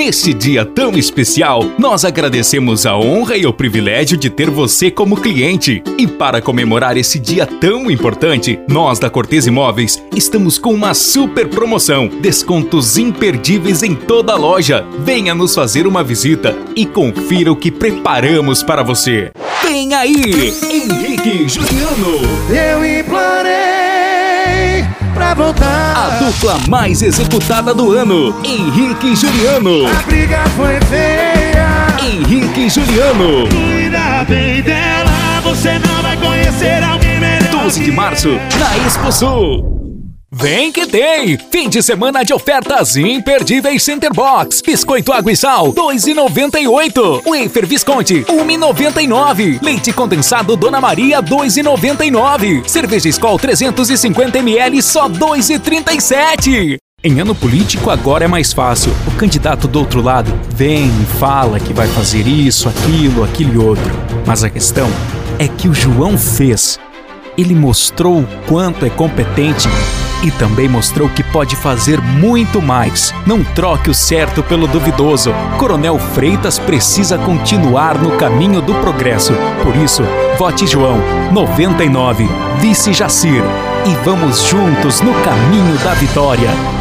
Neste dia tão especial, nós agradecemos a honra e o privilégio de ter você como cliente. E para comemorar esse dia tão importante, nós da Cortez Imóveis estamos com uma super promoção. Descontos imperdíveis em toda a loja. Venha nos fazer uma visita e confira o que preparamos para você. Vem aí, Henrique e Juliano. Eu implorei pra voltar. A dupla mais executada do ano, Henrique e Juliano. A briga foi feia. Henrique e Juliano. Cuida bem dela, você não vai conhecer alguém melhor. 12 de março, na Expo Sul. Vem que tem! Fim de semana de ofertas imperdíveis Center Box. Biscoito Água e Sal, R$ 2,98. Wafer Visconti, R$ 1,99. Leite condensado Dona Maria, R$ 2,99. Cerveja Skol 350 ml, só R$ 2,37. Em ano político agora é mais fácil. O candidato do outro lado vem e fala que vai fazer isso, aquilo e outro. Mas a questão é que o João fez. Ele mostrou o quanto é competente e também mostrou que pode fazer muito mais. Não troque o certo pelo duvidoso. Coronel Freitas precisa continuar no caminho do progresso. Por isso, vote João 99, vice Jacir. E vamos juntos no caminho da vitória.